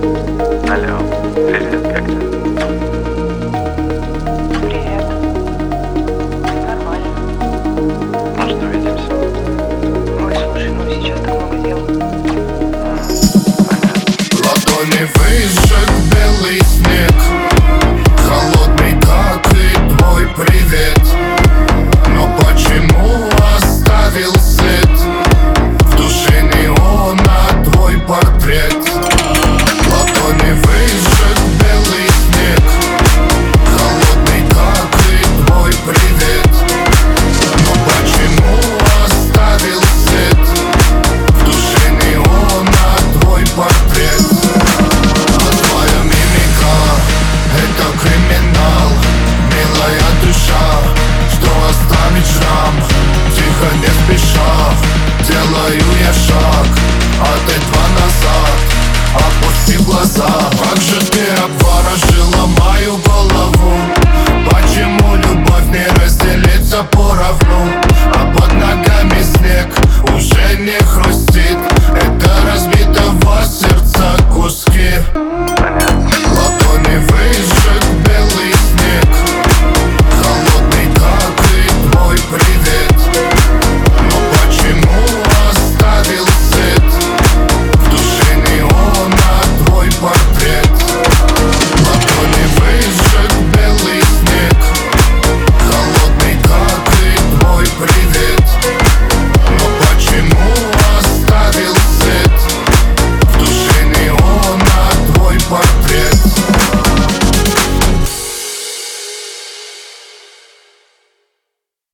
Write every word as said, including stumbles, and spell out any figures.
Алло, привет, как ты? Привет. Нормально. Может, увидимся? Ой, слушай, ну сейчас так много дел. Ладони выжег белый снег, холодный, как и твой привет. Но почему оставил след в душе неона твой портрет? Ладони выжег белый снег, холодный, как и твой привет. Но почему оставил след в душе неона твой портрет? А твоя мимика — это криминал, милая душа, что оставить шрам. Тихо, не спеша, делаю я шаг от этого назад. Опусти глаза. Как же ты обворожила мою голову? Почему любовь не разделится поровну? А под ногами снег,